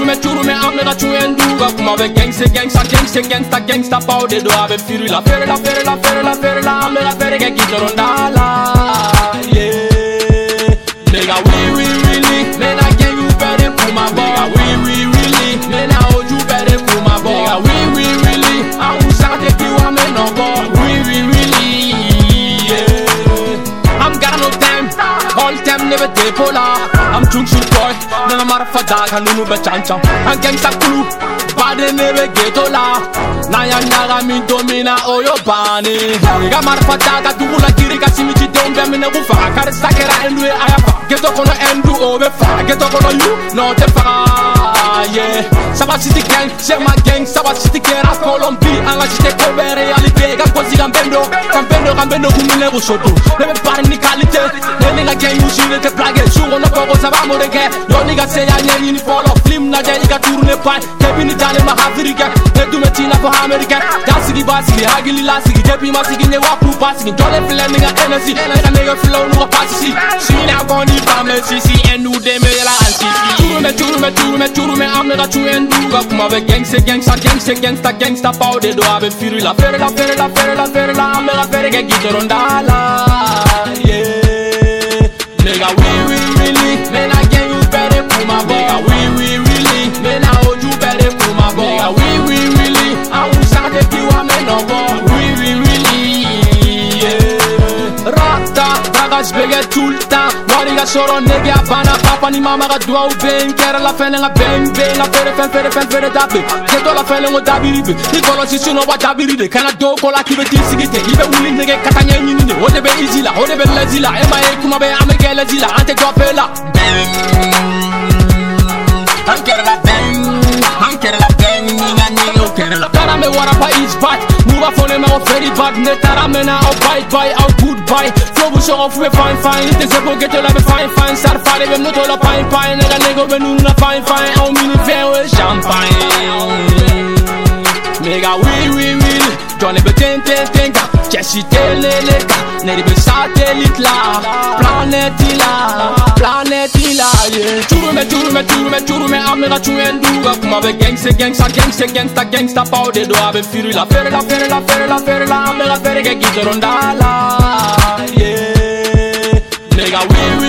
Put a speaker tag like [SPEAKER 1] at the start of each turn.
[SPEAKER 1] me amne ga chuen duga kuma be gangsta paude do ave firi la fere la amne ga fere ga gitorondala yeah nigga we really man I get you better kuma nigga we really man I hold you better kuma nigga we really I will start if you am no more we really yeah I'm got no time all time never dey pola I'm junction boy nana marfa daga nunu be chancha I'm gangsta kulu bade never ghetto la na ya nyaga mi domina oyo bani ga marfa daga dubula kirika simiti dombe mi ne bufa kar sakera endwe ayafa ghetto kono endu obe fa ghetto kono you no te fa yeah Saba City gang c'est ma gang Saba City kera Colombie anga cité kobe réalité ga kosi gambendo kumile busoto nebe par ni qualité ne nga gang you shine te plage sugo no ko saba mo de ke yo ni ga se ya nyeni ni follow film na jay ga tourner pa te bini tale ma afrika ne du metina for america dance di basi hagili la sigi depi ma sigi ne wapu basi dole fele ni ga energy ne ga flow no pasi si na goni fame si enu de me la ansi turu me amne ga chuen duga kuma be gangsta paude do ave firi la fere la amne ga fere ga gitorondala yeah nigga we really man I get you better kuma nigga we really man I hold you better kuma nigga we really I will start if you am no more we really yeah rata bagas bege tout le temps wariga soro nege abana papa ni mama ga dua ben kera la fele nga ben la fere dabe keto la fele ngo dabiribe ni kolo sisi no wa dabiride kana do ko la kibe tisigite ibe wuli nege katanya nyini ne ode be izila ode be lazila e ma e kuma be amege lazila ante do pela ankera la ben ni na ni o kera la kana me wara pa is bad muba fone me o very bad ne tara me na o bye o goodbye flow show off we fine it is a go get la be fine sar fare be no to la fine nega nego be nu na fine o mini fair champagne nigga we really Johnny be tenga Jesse telelega Neri be satellite la Planet la yeah Turu me amne ga chuen duga kuma be gangsta paude do ave firi la fere la amne ga fere ga gitorondala yeah nigga we